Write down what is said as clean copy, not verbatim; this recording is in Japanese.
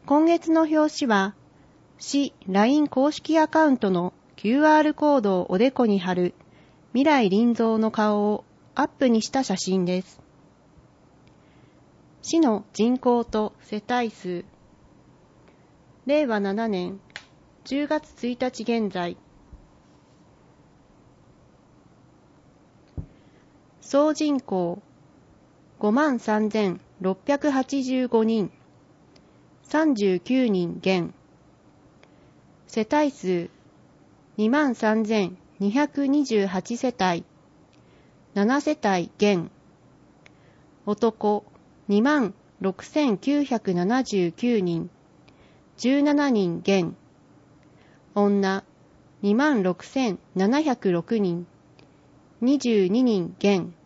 今月の表紙は、市 LINE 公式アカウントの QR コードをおでこに貼る未来臨蔵の顔をアップにした写真です。市の人口と世帯数。令和7年10月1日現在。総人口 53,685 人。39人減。世帯数 23,228 世帯。7世帯減。男26,979 人。17人減。女26,706 人。22人減。